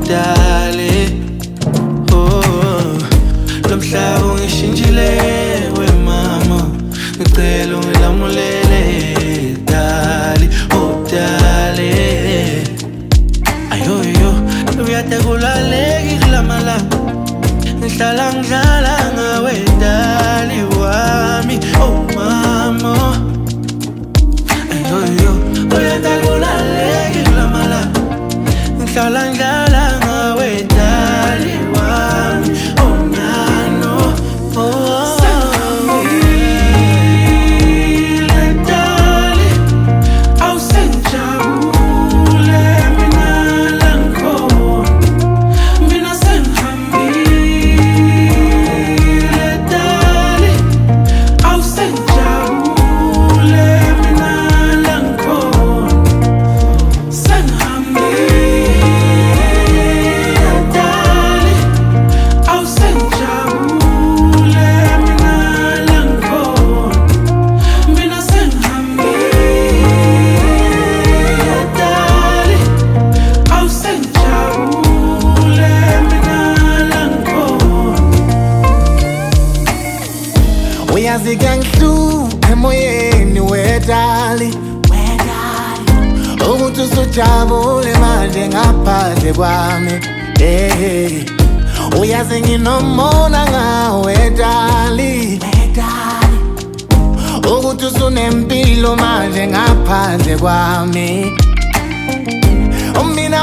dale. Oh, lo mhlaba ungishintshile we mama, ngicela ungilamulele dale. Oh dale, ayoyo uyade kulaleki kulamala, ngihlala ngidlala ngawe dali wami. Oh mama, ayoyo uyade kulaleki kulamala, ngihlala ngidlala ngawe dali wami. Oh nano, oh uyazigangihlu emoyeni wedali, ukuthi usujabule manje ngaphandle kwami. Hey, uyazi nginomona ngawe dali, ukuthi usunempilo manje ngaphandle kwami.